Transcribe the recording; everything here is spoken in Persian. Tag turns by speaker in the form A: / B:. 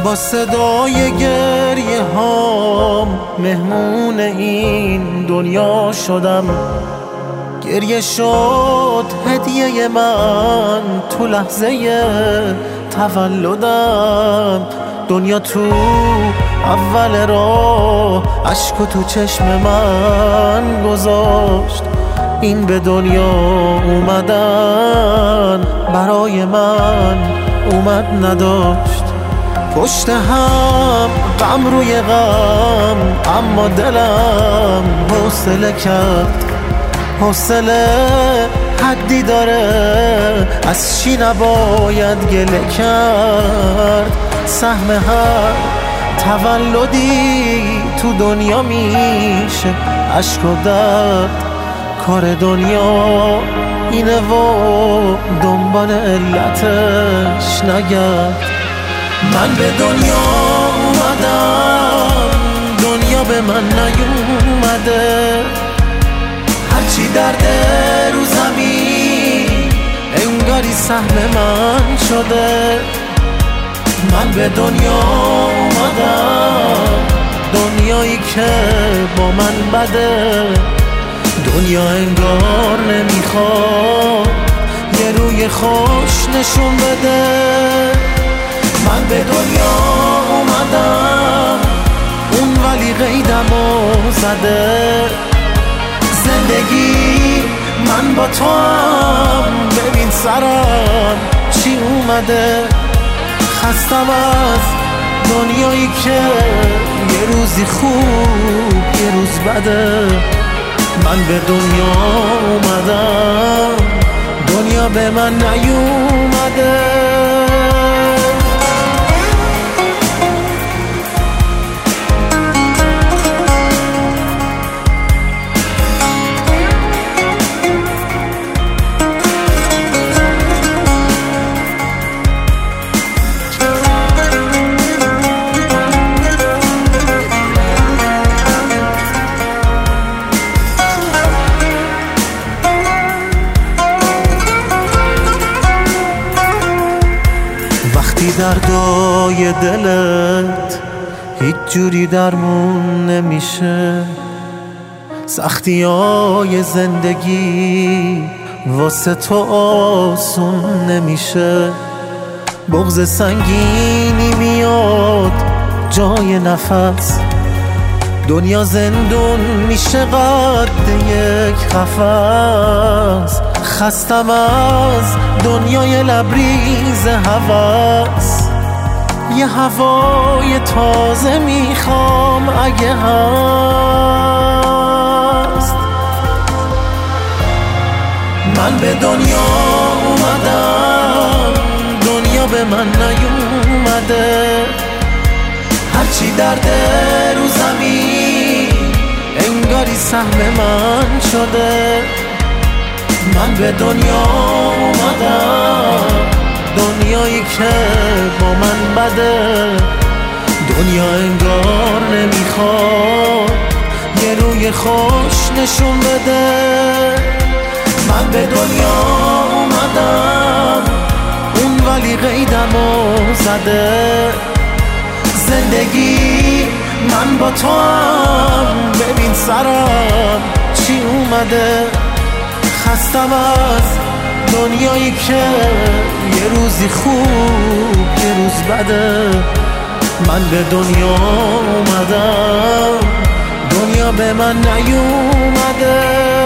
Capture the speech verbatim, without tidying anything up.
A: با صدای گریه هام مهمون این دنیا شدم. گریه شد هدیه من تو لحظه تولدم. دنیا تو اول راه اشک تو چشم من گذاشت. این به دنیا اومدن برای من اومد نداشت. پشت هم غم روی غم، اما دلم حوصله کرد. حوصله حدی داره، از چی نباید گله کرد. سهم هر تولدی تو دنیا میشه اشک و درد. کار دنیا اینه و دنبال علتش نگرد. من به دنیا اومدم، دنیا به من نیومده. هرچی درده رو زمین انگاری سهم من شده. من به دنیا اومدم، دنیایی که با من بده. دنیا انگار نمیخواد یه روی خوش نشون بده. من به دنیا اومدم، اون ولی قیدمو زده. زندگی من با تو هم، ببین سرم چی اومده. خستم از دنیایی که یه روزی خوب یه روز بده. من به دنیا اومدم، دنیا به من نیومده. وقتی دردای دلت هیچ جوری درمون نمیشه، سختی های زندگی واسه تو آسون نمیشه. بغض سنگینی میاد جای نفس، دنیا زندون میشه قد یک قفس. خستم از دنیای لبریز هوس، یه هوای تازه میخوام اگه هست. من به دنیا اومدم، دنیا به من نیومده. هرچی درده رو زمین انگاری سهم من شده. من به دنیا اومدم، دنیایی که با من بده. دنیا انگار نمیخواد یه روی خوش نشون بده. من به دنیا اومدم، اون ولی قیدمو زده. زندگی من با تو هم، ببین سرم چی اومده. خستم از دنیایی که یه روزی خوب یه روز بده. من به دنیا اومدم، دنیا به من نیومده.